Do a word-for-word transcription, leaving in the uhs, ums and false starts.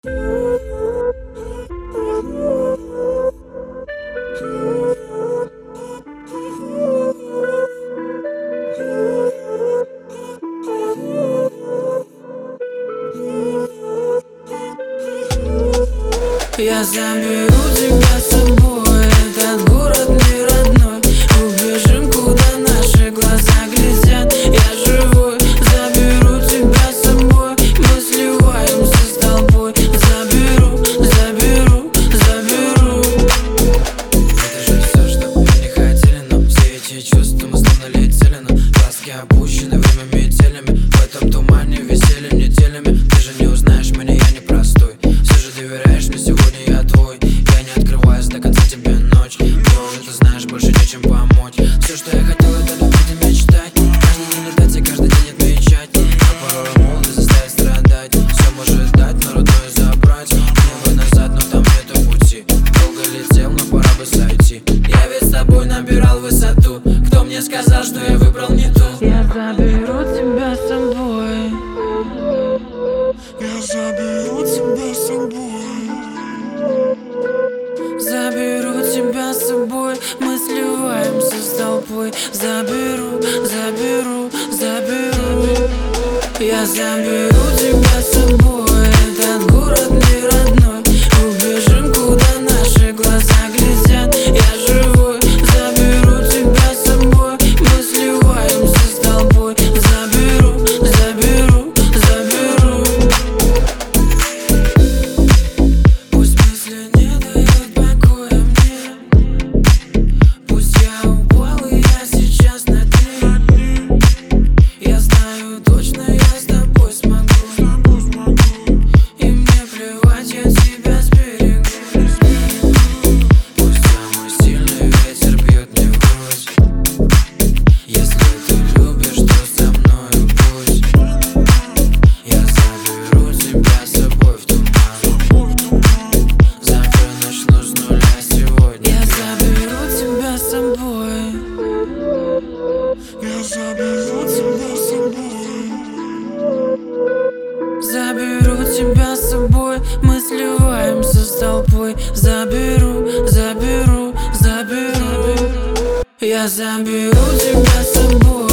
Я заберу тебя с собой, этот город не родной. Убежим, куда наши глаза глядят. Я живой, заберу тебя с собой. Мы сливаемся с толпой. Заберу, заберу, заберу. Это же все, что мы не хотели, но все эти чувства мы словно летели. Но глазки опущены, время метелями. В этом тумане висели неделями. Ты же не узнаешь меня, я не простой. Все же доверяешь мне сегодня. Все, что я хотел, это любить и мечтать. Каждый день летать и каждый день отмечать. А порой молодость заставит страдать. Все может ждать, но родное забрать. Небо назад, но там нету пути. Долго летел, но пора бы сойти. Я ведь с тобой набирал высоту. Кто мне сказал, что я выбрал не ту? Я заберу тебя с собой. Я заберу тебя с собой. Заберу тебя с собой. Мы сливаемся с толпой. Заберу, заберу, заберу. Я заберу тебя с собой. Этот город не родной. Убежим, куда наши глаза глядят. Я живой, заберу тебя с собой. Мы сливаемся с толпой. Заберу, заберу, заберу. Пусть мысли не дают покоя мне. Пусть я упал и я сейчас на дне. Я знаю точно, я с тобой смогу. И мне плевать, я тебя сберегу. Пусть самый сильный ветер бьет мне в грудь. Если ты любишь, то со мною пусть. Я заберу тебя с собой в туман. Завтра начну с нуля сегодня. Я заберу тебя с собой. Я заберу тебя с собой. Заберу тебя с собой. Мы сливаемся с толпой. Заберу, заберу, заберу. Я заберу тебя с собой.